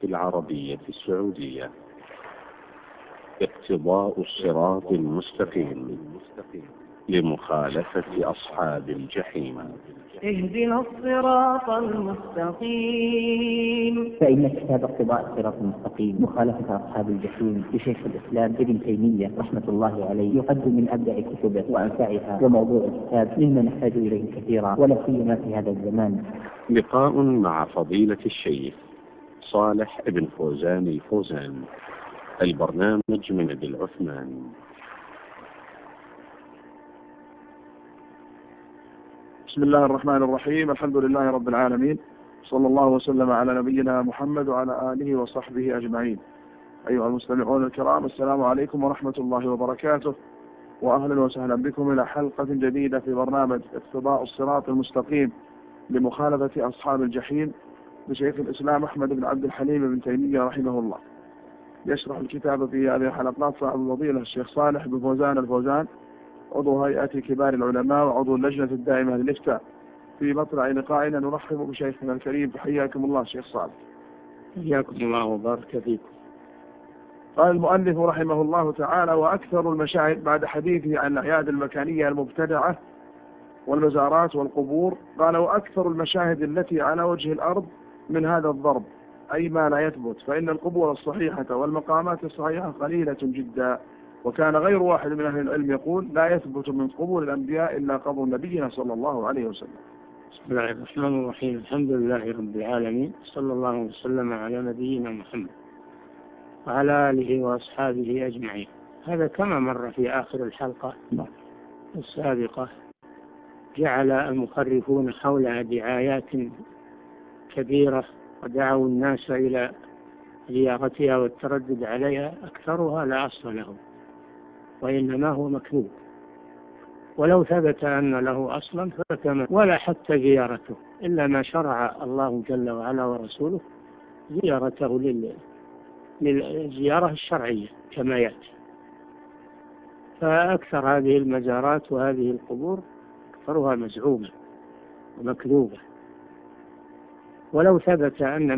العربية السعودية. اقتضاء الصراط المستقيم لمخالفة أصحاب الجحيم. اهدنا الصراط المستقيم. فإن كتاب اقتضاء الصراط المستقيم مخالفة أصحاب الجحيم لشيخ الإسلام ابن تيمية رحمة الله عليه يعد من أبدع كتبه وأنفعها، وموضوع الكتاب مما نحتاج إليه كثيرا ولا سيما في هذا الزمان. لقاء مع فضيلة الشيخ صالح بن فوزان الفوزان. البرنامج من أبي العثمان. بسم الله الرحمن الرحيم. الحمد لله رب العالمين، صلى الله وسلم على نبينا محمد وعلى آله وصحبه أجمعين. أيها المستمعون الكرام، السلام عليكم ورحمة الله وبركاته، وأهلا وسهلا بكم إلى حلقة جديدة في برنامج اقتضاء الصراط المستقيم لمخالفة أصحاب الجحيم لشيخ الإسلام أحمد بن عبد الحليم بن تيمية رحمه الله. يشرح الكتاب في هذه الحلقات صاحب الفضيلة الشيخ صالح بن فوزان الفوزان، عضو هيئة كبار العلماء وعضو اللجنة الدائمة للإفتاء. في مطلع لقائنا نرحب بشيخنا الكريم، فحياكم الله شيخ صالح. حياكم الله وبارك فيكم. قال المؤلف رحمه الله تعالى: وأكثر المشاهد، بعد حديثه عن الأعياد المكانية المبتدعة والمزارات والقبور، قال: وأكثر المشاهد التي على وجه الأرض من هذا الضرب، أي ما لا يثبت، فإن القبور الصحيحة والمقامات الصحيحة قليلة جدا. وكان غير واحد من أهل العلم يقول: لا يثبت من قبور الأنبياء إلا قبر نبينا صلى الله عليه وسلم. بسم الله الرحمن الرحيم. الحمد لله رب العالمين، صلى الله وسلم على نبينا محمد وعلى آله وأصحابه أجمعين. هذا كما مر في آخر الحلقة السابقة، جعل المخرفون حولها دعايات كبيرة ودعوا الناس إلى زيارتها والتردد عليها، أكثرها لا أصل له، وإنما هو مكذوب. ولو ثبت أن له أصلا فكما ولا حتى زيارته، إلا ما شرع الله جل وعلا ورسوله زيارته للزيارة الشرعية كما يأتي. فأكثر هذه المزارات وهذه القبور أكثرها مزعومة ومكذوبة. ولو ثبت أن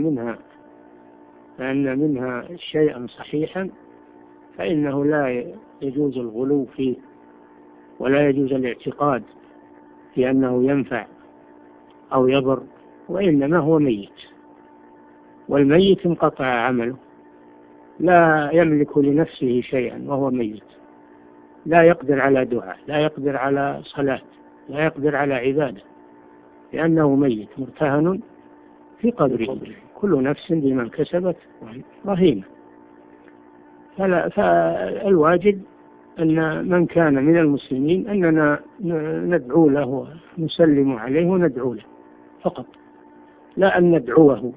منها شيئا صحيحا فإنه لا يجوز الغلو فيه، ولا يجوز الاعتقاد في أنه ينفع أو يضر، وإنما هو ميت، والميت انقطع عمله، لا يملك لنفسه شيئا وهو ميت، لا يقدر على دعاء، لا يقدر على صلاة، لا يقدر على عبادة، لأنه ميت مرتهن في قبره. كل نفس بما كسبت رهينة. فالواجب أن من كان من المسلمين أننا ندعو له ونسلم عليه وندعو له فقط، لا أن ندعوه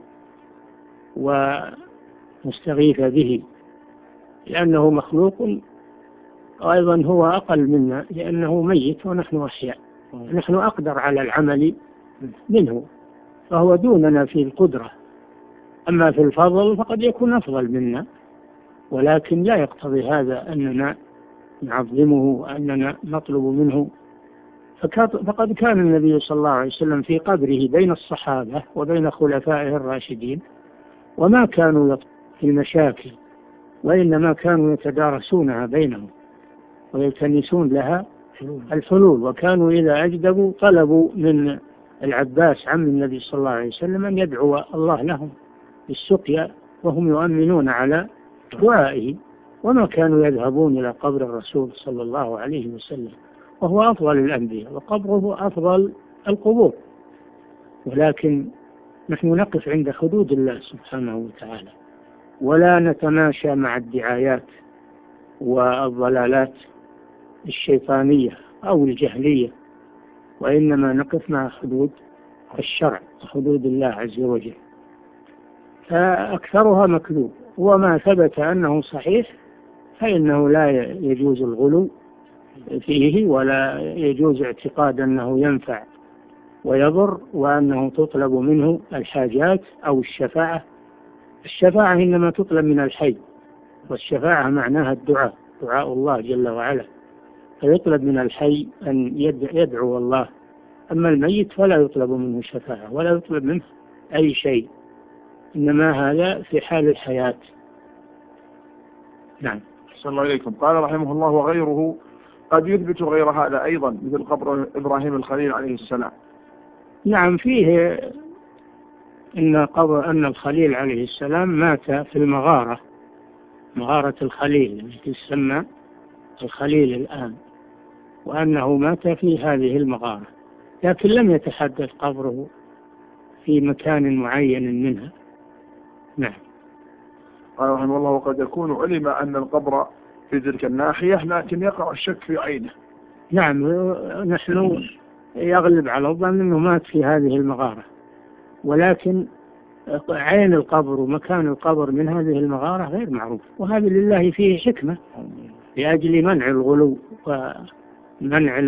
ونستغيث به، لأنه مخلوق، وأيضا هو أقل منا لأنه ميت ونحن أحياء، نحن أقدر على العمل منه، فهو دوننا في القدرة. أما في الفضل فقد يكون أفضل منا، ولكن لا يقتضي هذا أننا نعظمه وأننا نطلب منه. فقد كان النبي صلى الله عليه وسلم في قبره بين الصحابة وبين خلفائه الراشدين، وما كانوا في المشاكل، وإنما كانوا يتدارسونها بينهم ويلتمسون لها الحلول. وكانوا إذا أجدبوا طلبوا من العباس عم النبي صلى الله عليه وسلم أن يدعو الله لهم بالسقيا، وهم يؤمنون على دعائه. وما كانوا يذهبون إلى قبر الرسول صلى الله عليه وسلم، وهو أفضل الأنبياء وقبره أفضل القبور. ولكن نحن نقف عند حدود الله سبحانه وتعالى، ولا نتماشى مع الدعايات والضلالات الشيطانية أو الجهلية، وإنما نقف مع حدود الشرع وحدود الله عز وجل. فأكثرها مكذوب، وما ثبت أنه صحيح فإنه لا يجوز الغلو فيه، ولا يجوز اعتقاد أنه ينفع ويضر، وأنه تطلب منه الحاجات أو الشفاعة. الشفاعة إنما تطلب من الحي، والشفاعة معناها الدعاء، دعاء الله جل وعلا، فيطلب من الحي أن يدعو الله. أما الميت فلا يطلب منه شفاعة ولا يطلب منه أي شيء. إنما هذا في حال الحياة. نعم. صلى الله عليكم. قال رحمه الله: وغيره قد يثبت غير هذا أيضا، مثل قبر إبراهيم الخليل عليه السلام. نعم، فيه أن الخليل عليه السلام مات في المغارة، مغارة الخليل التي تسمى الخليل الآن، وأنه مات في هذه المغارة، لكن لم يتحدث قبره في مكان معين منها. نعم. قال رحمه الله: وقد يكون علم أن القبر في تلك الناحية، لكن يقع الشك في عينه. نعم، نحن يغلب على الظن أنه مات في هذه المغارة، ولكن عين القبر ومكان القبر من هذه المغارة غير معروف، وهذا لله فيه حكمة لأجل منع الغلو ومنع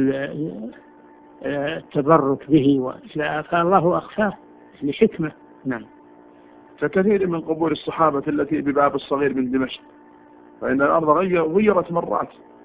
التبرك به، فالله أخفاه لحكمة. نعم. ككثير من قبور الصحابة التي بباب الصغير من دمشق، فإن الأرض غيرت مرات.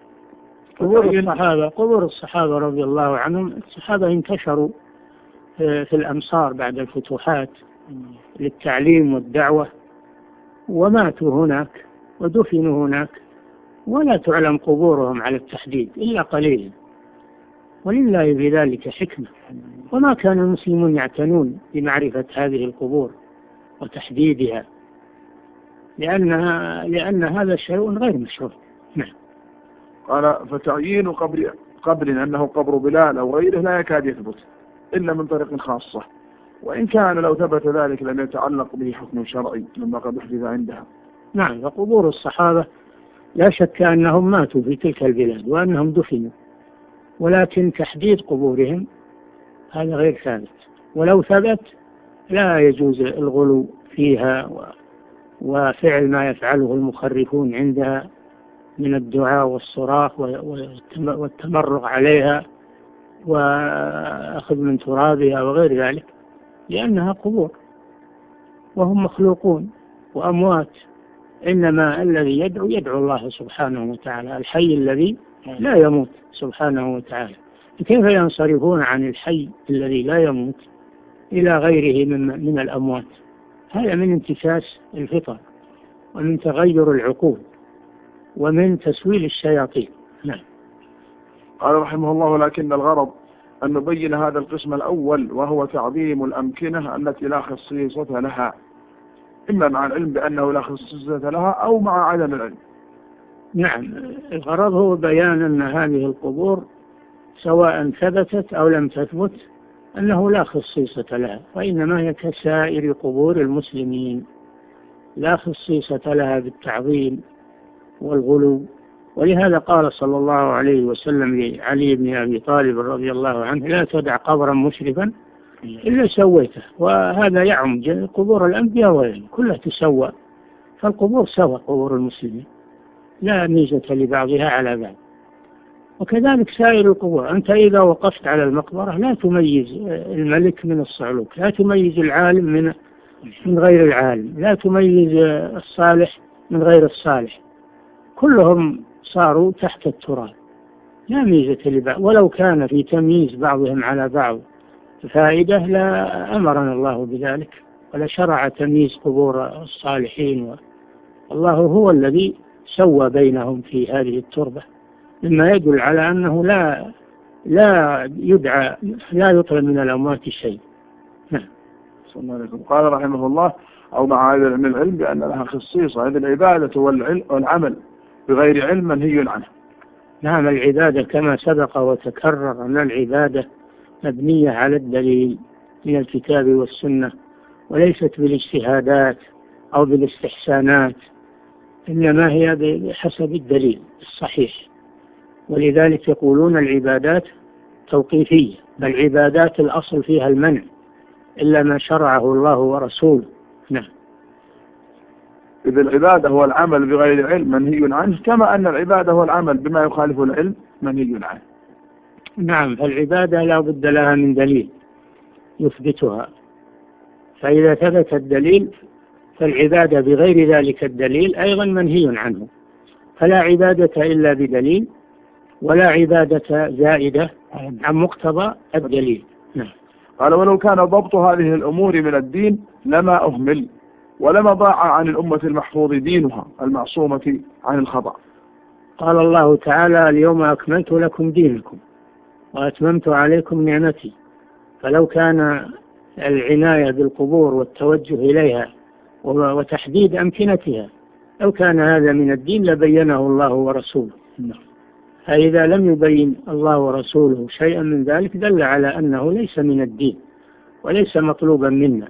قبور الصحابة رضي الله عنهم، الصحابة انتشروا في الأمصار بعد الفتوحات للتعليم والدعوة، وماتوا هناك ودفنوا هناك، ولا تعلم قبورهم على التحديد إلا قليل، ولله بذلك حكمة. وما كان المسلمون يعتنون بمعرفة هذه القبور وتحديدها، لأن هذا شيء غير مشروع. نعم. قال: فتعيين قبر أنه قبر بلال أو غيره لا يكاد يثبت إلا من طريق خاصة، وإن كان لو ثبت ذلك لم يتعلق به حكم شرعي لما قد أحدث عندها. نعم، فقبور الصحابة لا شك أنهم ماتوا في تلك البلاد وأنهم دفنوا، ولكن تحديد قبورهم هذا غير ثابت، ولو ثبت لا يجوز الغلو فيها وفعل ما يفعله المخرفون عندها من الدعاء والصراخ والتمرغ عليها وأخذ من ترابها وغير ذلك، لأنها قبور وهم مخلوقون وأموات، إنما الذي يدعو الله سبحانه وتعالى، الحي الذي لا يموت سبحانه وتعالى. كيف ينصرفون عن الحي الذي لا يموت إلى غيره من الأموات؟ هذا من انتكاس الفطر ومن تغير العقول ومن تسويل الشياطين. نعم. قال رحمه الله: لكن الغرض أن نبين هذا القسم الأول، وهو تعظيم الأمكنة التي لا خصيصة لها، إما مع العلم بأنه لا خصيصة لها أو مع عدم العلم. نعم، الغرض هو بيان أن هذه القبور سواء ثبتت أو لم تثبت أنه لا خصيصة لها، وإنما هي كسائر قبور المسلمين، لا خصيصة لها بالتعظيم والغلو. ولهذا قال صلى الله عليه وسلم لعلي بن أبي طالب رضي الله عنه: لا تدع قبرا مشرفا إلا سويته. وهذا يعم قبور الأنبياء وغيرهم كلها تسوى، فالقبور سوى قبور المسلمين، لا ميزة لبعضها على بعض. وكذلك سائر القبور، أنت إذا وقفت على المقبرة لا تميز الملك من الصعلوك، لا تميز العالم من غير العالم، لا تميز الصالح من غير الصالح، كلهم صاروا تحت التراب، لا ميزة لبعض. ولو كان في تمييز بعضهم على بعض فائدة لا أمرنا الله بذلك، ولا شرع تمييز قبور الصالحين. الله هو الذي سوى بينهم في هذه التربة، مما يدل على أنه لا يطلب من الأموات شيء. نعم. صلى الله عليه وسلم. قال رحمه الله: أو مع هذا من العلم بأن لها خصيصة، هذه العبادة والعمل بغير علم منهي عنه. نعم، العبادة كما سبق وتكرر أن العبادة مبنية على الدليل من الكتاب والسنة، وليست بالاجتهادات أو بالاستحسانات، إنما هي بحسب الدليل الصحيح. ولذلك يقولون العبادات توقيفية، بل عبادات الأصل فيها المنع إلا ما شرعه الله ورسوله. نعم. إذا العبادة هو العمل بغير علم منهي عنه، كما أن العبادة هو العمل بما يخالف العلم منهي عنه. نعم، فالعبادة لا بد لها من دليل يثبتها، فإذا ثبت الدليل فالعبادة بغير ذلك الدليل أيضا منهي عنه، فلا عبادة إلا بدليل، ولا عبادة زائدة عن مقتضى الدليل. نعم. قال: ولو كان ضبط هذه الأمور من الدين لما أهمل، ولما ضاع عن الأمة المحفوظ دينها المعصومة عن الخطأ. قال الله تعالى: اليوم أكملت لكم دينكم وأتممت عليكم نعمتي. فلو كان العناية بالقبور والتوجه إليها وتحديد أمكنتها لو كان هذا من الدين لبينه الله ورسوله، فإذا لم يبين الله ورسوله شيئا من ذلك دل على أنه ليس من الدين وليس مطلوبا منا،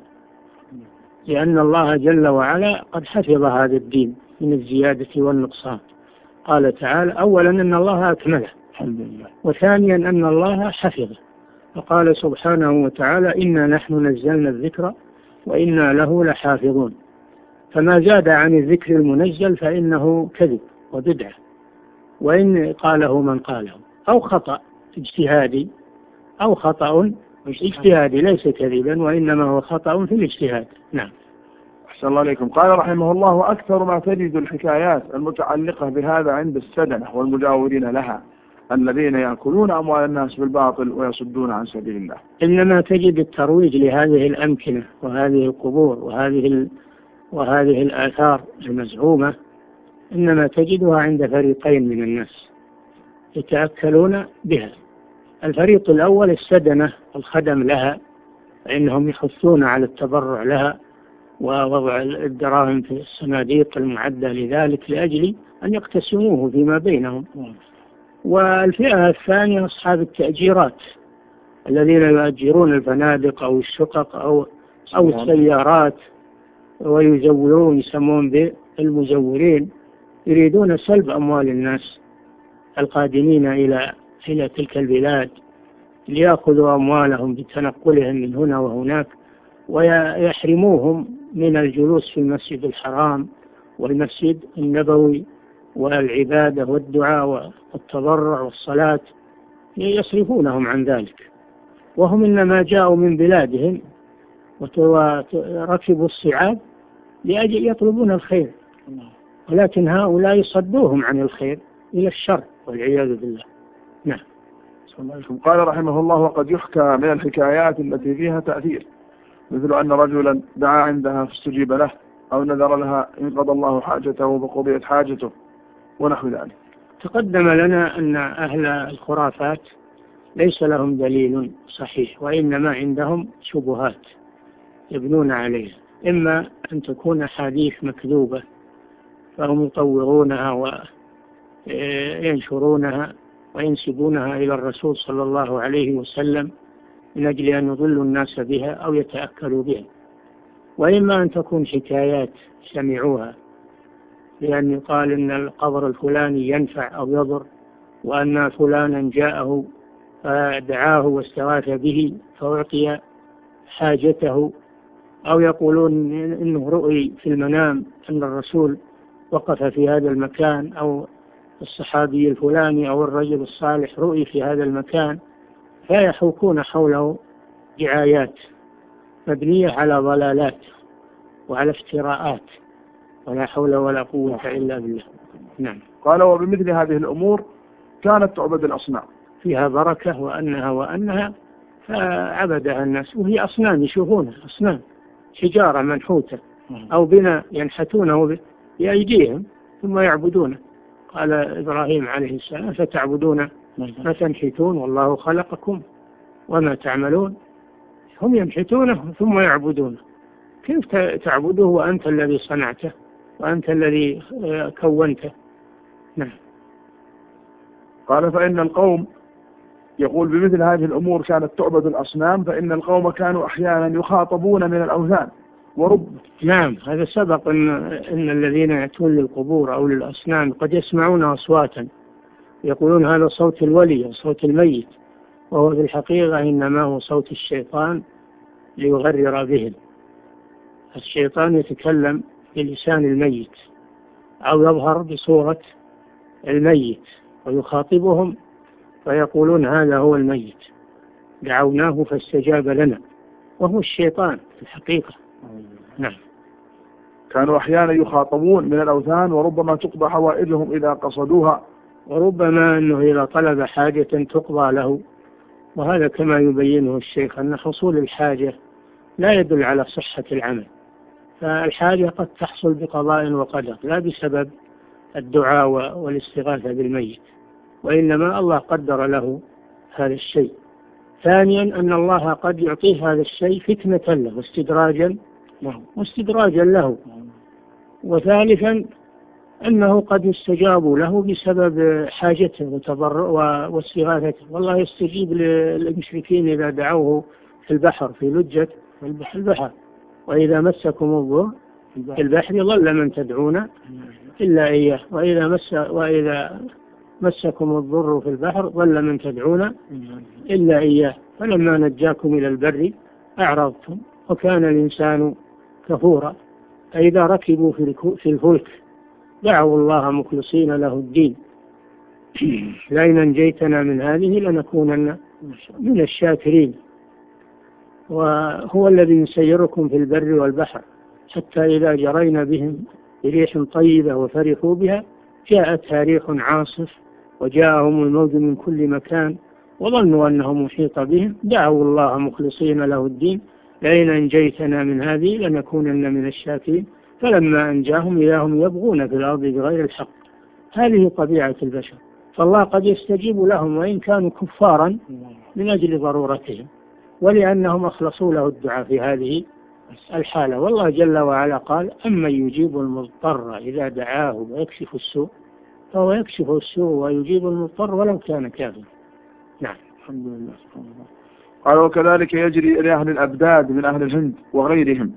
لأن الله جل وعلا قد حفظ هذا الدين من الزيادة والنقصان. قال تعالى: أولا أن الله أكمله، وثانيا أن الله حفظه. فقال سبحانه وتعالى: إنا نحن نزلنا الذكر وإنا له لحافظون. فما زاد عن الذكر المنزل فإنه كذب وبدعة، وإن قاله من قاله أو خطأ اجتهادي أو خطأ اجتهادي ليس كذبا، وإنما هو خطأ في الاجتهاد. نعم. أحسن الله عليكم. قال رحمه الله: أكثر ما تجد الحكايات المتعلقة بهذا عند السدنة والمجاورين لها الذين يأكلون أموال الناس بالباطل ويصدون عن سبيل الله. إنما تجد الترويج لهذه الأمكنة وهذه القبور وهذه الآثار المزعومة، إنما تجدها عند فريقين من الناس يتأكلون بها. الفريق الأول السدنة الخدم لها، فإنهم يحثون على التبرع لها ووضع الدراهم في الصناديق المعدة لذلك لأجل أن يقتسموه فيما بينهم. والفئة الثانية أصحاب التأجيرات الذين يؤجرون الفنادق أو الشقق أو السيارات ويزورون، يسمون بالمزورين، يريدون سلب أموال الناس القادمين إلى تلك البلاد ليأخذوا أموالهم بتنقلهم من هنا وهناك، ويحرموهم من الجلوس في المسجد الحرام والمسجد النبوي والعبادة والدعاء والتضرع والصلاة، يصرفونهم عن ذلك. وهم إنما جاءوا من بلادهم وركبوا الصعاب لأجل يطلبون الخير، ولكن هؤلاء يصدوهم عن الخير إلى الشر والعياذ بالله. نعم. قال رحمه الله: وقد يحكى من الحكايات التي فيها تأثير، مثل أن رجلا دعا عندها فاستجيب له، أو نذر لها إن قضى الله حاجته فقضيت حاجته، ونحو ذلك. تقدم لنا أن أهل الخرافات ليس لهم دليل صحيح، وإنما عندهم شبهات يبنون عليها، إما أن تكون أحاديث مكذوبة فهم يطورونها وينشرونها وينسبونها إلى الرسول صلى الله عليه وسلم من أجل أن يضلوا الناس بها أو يتأكلوا بها، وإما أن تكون حكايات سمعوها، لأن يقال إن القبر الفلاني ينفع أو يضر، وأن فلانا جاءه فدعاه واستغاث به فأعطي حاجته، أو يقولون إنه رؤي في المنام أن الرسول وقف في هذا المكان، أو الصحابي الفلاني أو الرجل الصالح رؤي في هذا المكان، فيحوكون حوله دعايات مبنية على ضلالات وعلى افتراءات، ولا حول ولا قوة إلا بالله. نعم. قال: وبمثل هذه الأمور كانت تعبد الأصنام، فيها بركة وأنها فعبدها الناس، وهي أصنام يشوفونها، أصنام حجارة منحوتة أو بناء ينحتونه بأيديهم ثم يعبدونه. قال إبراهيم عليه السلام: فتعبدون ما تنحتون والله خلقكم وما تعملون. هم ينحتونه ثم يعبدونه، كيف تعبده وأنت الذي صنعته وأنت الذي كونته؟ نعم. قال: فإن القوم يقول بمثل هذه الأمور كانت تعبد الأصنام، فإن القوم كانوا أحيانا يخاطبون من الأوثان نعم، هذا سبق إن الذين يأتون للقبور أو للأصنام قد يسمعون أصواتا يقولون هذا صوت الولي صوت الميت، وهو في الحقيقة إنما هو صوت الشيطان ليغرر بهم. الشيطان يتكلم بلسان الميت أو يظهر بصورة الميت ويخاطبهم، فيقولون هذا هو الميت دعوناه فاستجاب لنا، وهو الشيطان في الحقيقة. نعم. كانوا أحيانا يخاطبون من الأوثان، وربما تقضى حوائجهم إذا قصدوها، وربما أنه إذا طلب حاجة تقضى له. وهذا كما يبينه الشيخ أن حصول الحاجة لا يدل على صحة العمل، فالحاجة قد تحصل بقضاء وقدر لا بسبب الدعاء والاستغاثة بالميت، وإنما الله قدر له هذا الشيء. ثانيا أن الله قد يعطيه هذا الشيء فتنة له واستدراجا له. وثالثا أنه قد يستجاب له بسبب حاجته واستغاثته. والله يستجيب للمشركين إذا دعوه في البحر في لجة البحر، وإذا مسكم الضر في البحر ضل من تدعون إلا إياه، وإذا مسكم الضر في البحر ضل من تدعون إلا إياه، فلما نجاكم إلى البر أعرضتم وكان الإنسان كفورا. فإذا ركبوا في الفلك دعوا الله مخلصين له الدين لئن أنجيتنا من هذه لنكونن من الشاكرين. وهو الذي يسيركم في البر والبحر حتى إذا جرينا بهم بريح طيبة وفرحوا بها جاءتها ريح عاصف وجاءهم الموج من كل مكان وظنوا أنه محيط بهم دعوا الله مخلصين له الدين لئن أنجيتنا من هذه لنكونن من الشاكرين فلما أنجاهم إذا هم يبغون في الأرض بغير الحق. هذه طبيعة البشر، فالله قد يستجيب لهم وإن كانوا كفارا من أجل ضرورتهم ولأنهم أخلصوا له الدعاء في هذه الحالة. والله جل وعلا قال أمن يجيب المضطر إذا دعاه ويكشف السوء فهو يكشف السوء ويجيب المضطر ولو كان كافرا. نعم. الحمد لله. سبحان الله. قال وكذلك يجري لأهل الأبداد من أهل الهند وغيرهم.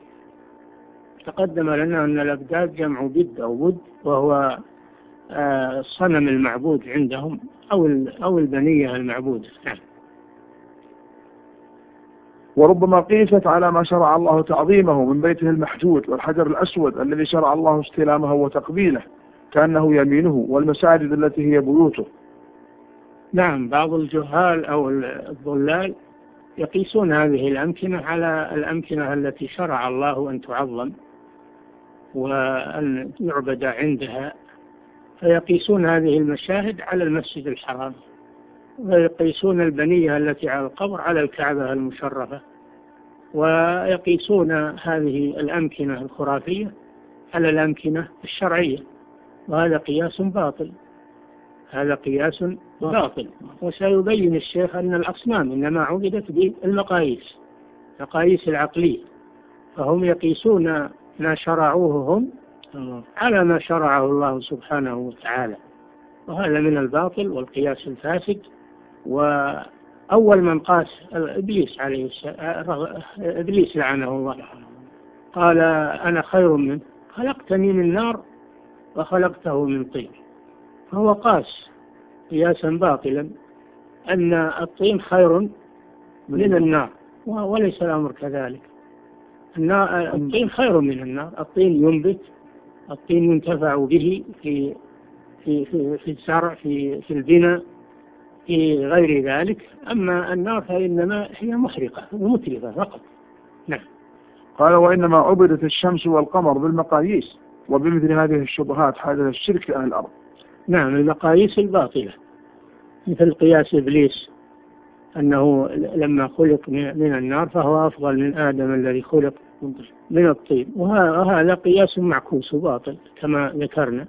تقدم لنا أن الأبداد جمع بد أو بد، وهو الصنم المعبود عندهم أو البنية المعبودة. نعم. وربما قيست على ما شرع الله تعظيمه من بيته المحجود والحجر الأسود الذي شرع الله استلامه وتقبيله كأنه يمينه والمساجد التي هي بيوته. نعم، بعض الجهال أو الضلال يقيسون هذه الأمكنة على الأمكنة التي شرع الله أن تعظم وأن يعبد عندها، فيقيسون هذه المشاهد على المسجد الحرام، ويقيسون البنية التي على القبر على الكعبة المشرفة، ويقيسون هذه الأمكنة الخرافية على الأمكنة الشرعية، وهذا قياس باطل. هذا قياس باطل. وسيبين الشيخ أن الأصنام إنما عبدت بالمقاييس، مقاييس العقلية، فهم يقيسون ما شرعوه هم على ما شرعه الله سبحانه وتعالى، وهذا من الباطل والقياس الفاسد. وأول من قاس إبليس عليه السلام، إبليس لعنه الله، قال أنا خير منه خلقتني من نار وخلقته من طين، فهو قاس قياسا باطلا أن الطين خير من النار، وليس الأمر كذلك. الطين خير من النار، الطين ينبت، الطين ينتفع به في الزرع، في البناء، في غير ذلك. أما النار فإنما هي محرقة ومتلفة فقط. نعم. قال وإنما عبدت الشمس والقمر بالمقاييس، وبمثل هذه الشبهات حدث الشرك أهل الأرض. نعم، المقاييس الباطلة مثل قياس إبليس أنه لما خلق من النار فهو أفضل من آدم الذي خلق من الطين، وهذا قياس معكوس باطل كما ذكرنا.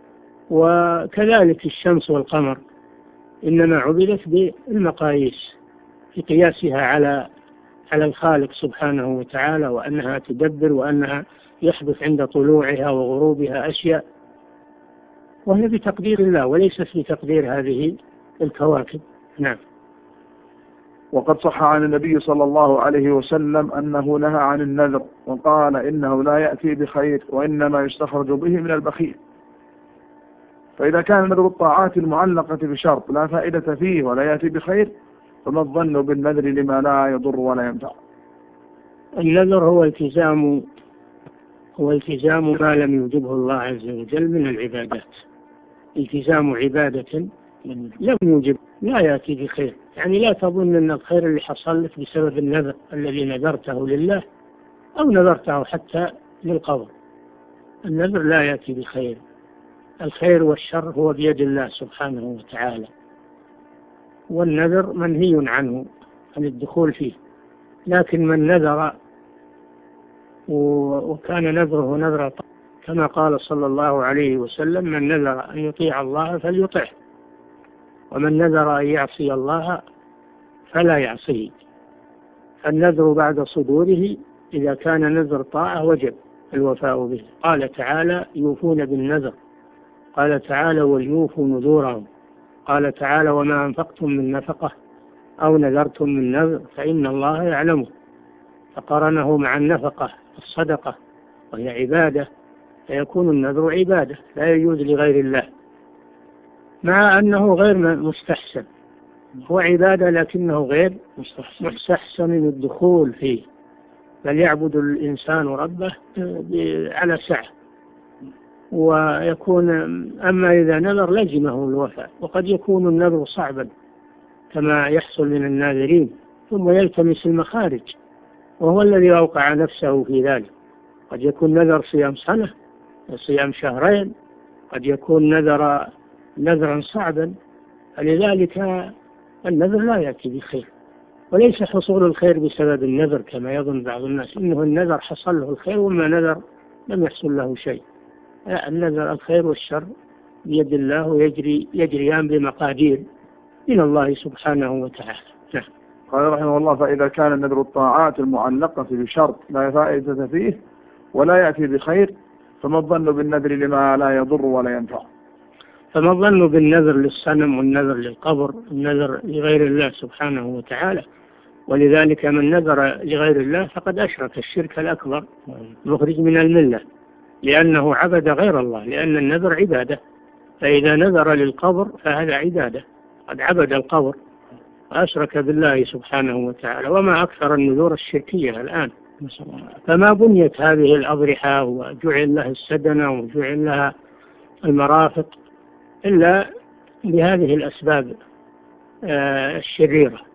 وكذلك الشمس والقمر إنما عبدت بالمقاييس في قياسها على الخالق سبحانه وتعالى، وأنها تدبر، وأنها يحدث عند طلوعها وغروبها أشياء، وهي بتقدير الله وليست بتقدير هذه الكواكب. نعم. وقد صح عن النبي صلى الله عليه وسلم أنه نهى عن النذر وقال إنه لا يأتي بخير وإنما يستخرج به من البخيل. فإذا كان نذر الطاعات المعلقة بشرط لا فائدة فيه ولا يأتي بخير فما الظن بالنذر لما لا يضر ولا ينفع؟ النذر هو التزام ما لم يوجبه الله عز وجل من العبادات. التزام عبادة لم يوجب لا يأتي بخير، يعني لا تظن أن الخير اللي حصل لك بسبب النذر الذي نذرته لله أو نذرته حتى للقبر. النذر لا يأتي بخير، الخير والشر هو بيد الله سبحانه وتعالى، والنذر منهي عنه عن الدخول فيه. لكن من نذر وكان نذره نذر كما قال صلى الله عليه وسلم: من نذر أن يطيع الله فليطعه، ومن نذر أن يعصي الله فلا يعصيه. فالنذر بعد صدوره إذا كان نذر طاعة وجب الوفاء به. قال تعالى: يوفون بالنذر. قال تعالى: وليوفوا نذورهم. قال تعالى: وما أنفقتم من نفقة أو نذرتم من نذر فإن الله يعلمه. فقرنه مع النفقة الصدقة وهي عبادة، فيكون النذر عبادة لا يجوز لغير الله، مع أنه غير مستحسن. هو عبادة لكنه غير مستحسن الدخول فيه، بل يعبد الإنسان ربه على سعة. ويكون أما إذا نذر لزمه الوفاء، وقد يكون النذر صعبا كما يحصل من الناذرين ثم يلتمس المخارج، وهو الذي أوقع نفسه في ذلك. قد يكون نذر صيام سنة، صيام شهرين، قد يكون نذرا صعبا. فلذلك النذر لا يأتي بخير، وليس حصول الخير بسبب النذر كما يظن بعض الناس، إنه النذر حصل له الخير وما نذر لم يحصل له شيء. النذر الخير والشر بيد الله، ويجريان بمقادير من الله سبحانه وتعالى. قال رحمه الله: فإذا كان نذر الطاعات المعلقة بشرط لا فائدة فيه ولا يأتي بخير، فما الظن بالنذر لما لا يضر ولا ينفع؟ فما الظن بالنذر للصنم والنذر للقبر، النذر لغير الله سبحانه وتعالى. ولذلك من نذر لغير الله فقد أشرك الشرك الأكبر مخرج من الملة، لأنه عبد غير الله، لأن النذر عبادة. فإذا نذر للقبر فهذا عبادة، قد عبد القبر وأشرك بالله سبحانه وتعالى. وما أكثر النذور الشركية الآن. فما بنيت هذه الأضرحة وجعل لها السدنة وجعل لها المرافق إلا بهذه الأسباب الشريرة،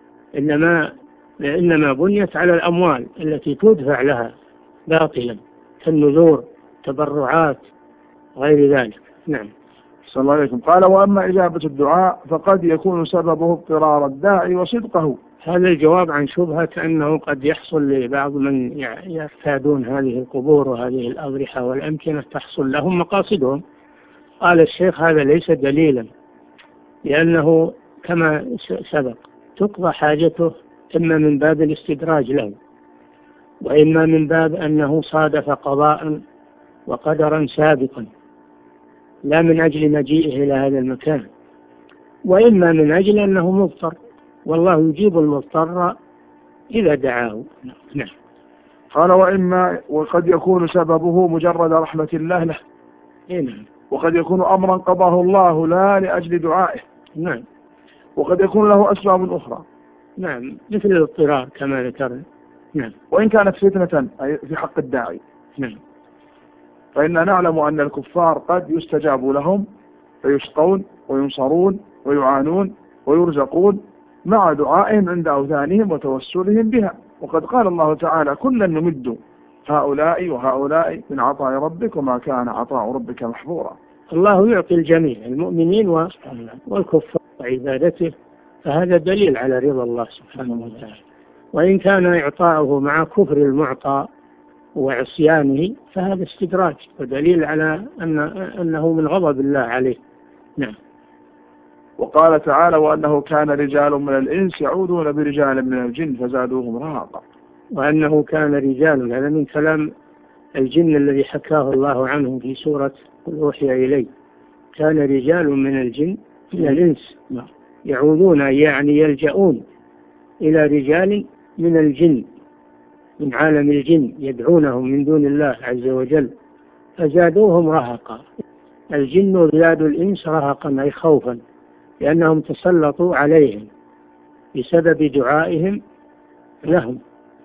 إنما بنيت على الأموال التي تدفع لها باطلا كالنذور، تبرعات، غير ذلك. نعم. صلى الله عليكم. قال: وأما إجابة الدعاء فقد يكون سببه اضطرار الداعي وصدقه. هذا الجواب عن شبهة أنه قد يحصل لبعض من يرتادون هذه القبور وهذه الأضرحة والأمكنة تحصل لهم مقاصدهم. قال الشيخ: هذا ليس دليلا، لأنه كما سبق تقضى حاجته إما من باب الاستدراج له، وإما من باب أنه صادف قضاء وقدرا سابقا لا من أجل مجيئه إلى هذا المكان، وإما من أجل أنه مضطر، والله يجيب المضطر إذا دعاه. نعم. قال: وقد يكون سببه مجرد رحمة الله له. نعم. وقد يكون أمرا قضاه الله لا لأجل دعائه. نعم. وقد يكون له أسباب أخرى. نعم، مثل الاضطرار كما ذكرنا. نعم. وإن كانت فتنة أي في حق الداعي. نعم. فإننا نعلم أن الكفار قد يستجاب لهم فيسقون وينصرون ويعانون ويرزقون مع دعائهم عند أوثانهم وتوسلهم بها. وقد قال الله تعالى: كلا نمد هؤلاء وهؤلاء من عطاء ربك وما كان عطاء ربك محظورا. الله يعطي الجميع، المؤمنين والكفار وعبادته، فهذا دليل على رضا الله سبحانه وتعالى. وإن كان إعطاؤه مع كفر المعطى وعصيانه فهذا استدراج ودليل على أنه من غضب الله عليه. نعم. وقال تعالى: وأنه كان رجال من الإنس يعوذون برجال من الجن فزادوهم رهقا. وأنه كان رجال، هذا من كلام الجن الذي حكاه الله عنه في سورة قل أوحي إلي. كان رجال من الجن من الإنس يعوذون، يعني يلجؤون إلى رجال من الجن من عالم الجن يدعونهم من دون الله عز وجل فزادوهم رهقا. الجن زاد الإنس رهقا أي خوفا، لأنهم تسلطوا عليهم بسبب دعائهم لهم،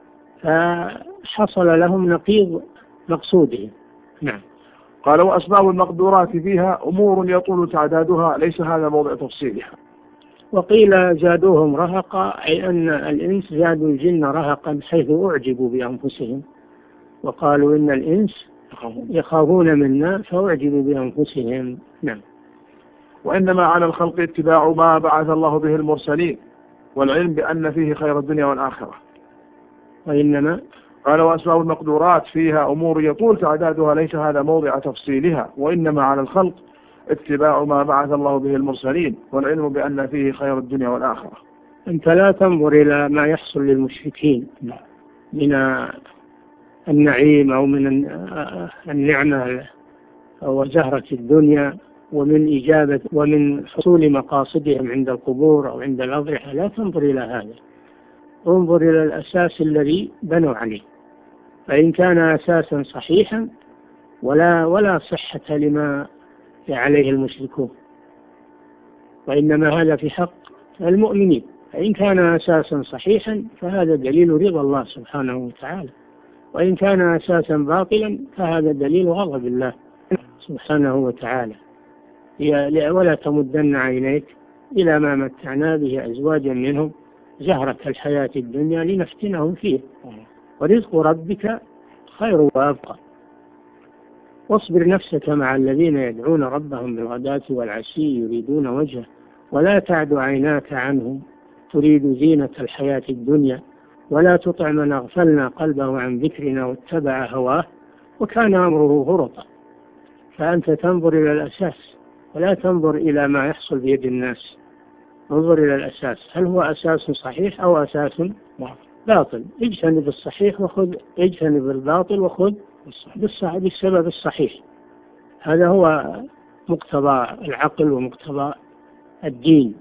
فحصل لهم نقيض مقصودهم. نعم. قال: وأسباب المقدورات فيها أمور يطول تعدادها، ليس هذا موضع تفصيلها. وقيل زادوهم رهقا أي أن الإنس زادوا الجن رهقا حيث أعجبوا بأنفسهم، وقالوا إن الإنس يخافون منا فأعجبوا بأنفسهم. نعم. وإنما على الخلق اتباع ما بعث الله به المرسلين، والعلم بأن فيه خير الدنيا والآخرة. قال وأسباب المقدورات فيها أمور يطول تعدادها، ليس هذا موضع تفصيلها، وإنما على الخلق اتباع ما بعث الله به المرسلين، والعلم بأن فيه خير الدنيا والآخرة. أنت لا تنظر إلى ما يحصل للمشركين من النعيم أو من النعمة أو زهرة الدنيا ومن حصول مقاصدهم عند القبور أو عند الأضرحة، لا تنظر إلى هذا، انظر إلى الأساس الذي بنوا عليه. فإن كان أساسا صحيحا ولا صحة لما عليه المشركون، وإنما هذا في حق المؤمنين. فإن كان أساسا صحيحا فهذا دليل رضا الله سبحانه وتعالى، وإن كان أساسا باطلا فهذا دليل غضب الله سبحانه وتعالى. ولا تمدن عينيك إلى ما متعنا به أزواجا منهم زهرة الحياة الدنيا لنفتنهم فيه، ورزق ربك خير وأبقى. واصبر نفسك مع الذين يدعون ربهم بالغداة والعشي يريدون وجهه، ولا تعد عيناك عنهم تريد زينة الحياة الدنيا، ولا تطع من أغفلنا قلبه عن ذكرنا واتبع هواه وكان أمره فرطا. فأنت تنظر إلى الأساس ولا تنظر إلى ما يحصل بيد الناس، انظر إلى الأساس، هل هو أساس صحيح أو أساس باطل. اجتنب الصحيح اجتنب الباطل وخذ بالسبب الصحيح. هذا هو مقتضى العقل ومقتضى الدين.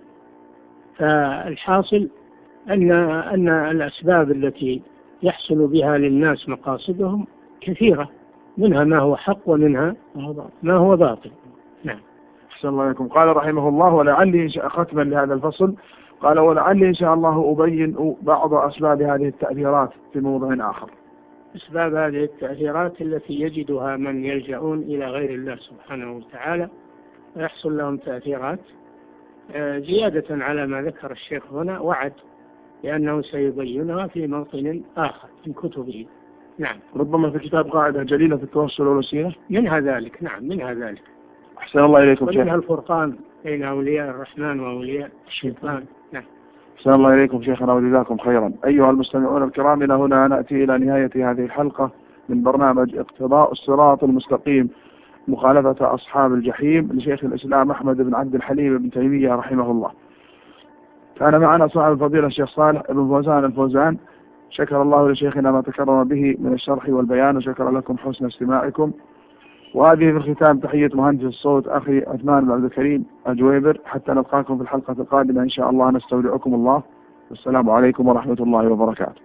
فالحاصل أن الأسباب التي يحصل بها للناس مقاصدهم كثيرة، منها ما هو حق ومنها ما هو باطل. نعم. أحسن الله عليكم. قال رحمه الله ولعلي ختما لهذا الفصل، قال ولعلي إن شاء الله أبين بعض أسباب هذه التأثيرات في موضع آخر. أسباب هذه التأثيرات التي يجدها من يلجؤون إلى غير الله سبحانه وتعالى ويحصل لهم تأثيرات، زيادة على ما ذكر الشيخ هنا، وعد لأنه سيبينها في موطن آخر من كتبه. نعم. ربما في كتاب قاعدة جليلة في التوسل والوسيلة منها ذلك. نعم منها ذلك. أحسن الله إليكم شيخ. ومنها الفرقان بين أولياء الرحمن وأولياء الشيطان. نعم. أحسن الله إليكم شيخنا وجزاكم خيرا. أيها المستمعون الكرام، إلى هنا نأتي إلى نهاية هذه الحلقة من برنامج اقتضاء الصراط المستقيم مخالفة أصحاب الجحيم لشيخ الإسلام أحمد بن عبد الحليم بن تيمية رحمه الله. كان معنا صاحب الفضيلة الشيخ صالح بن فوزان الفوزان، شكر الله لشيخنا ما تكرم به من الشرح والبيان، وشكر لكم حسن استماعكم. وهذه في الختام تحية مهندس الصوت أخي عثمان بن عبد الكريم الجويبر، حتى نلقاكم في الحلقة القادمة إن شاء الله. نستودعكم الله، والسلام عليكم ورحمة الله وبركاته.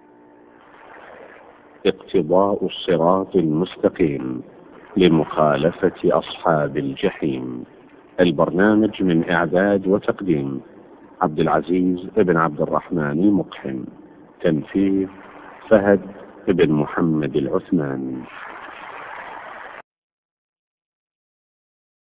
اقتضاء الصراط المستقيم لمخالفة أصحاب الجحيم. البرنامج من إعداد وتقديم عبد العزيز بن عبد الرحمن مقحم. تنفيذ فهد بن محمد العثمان.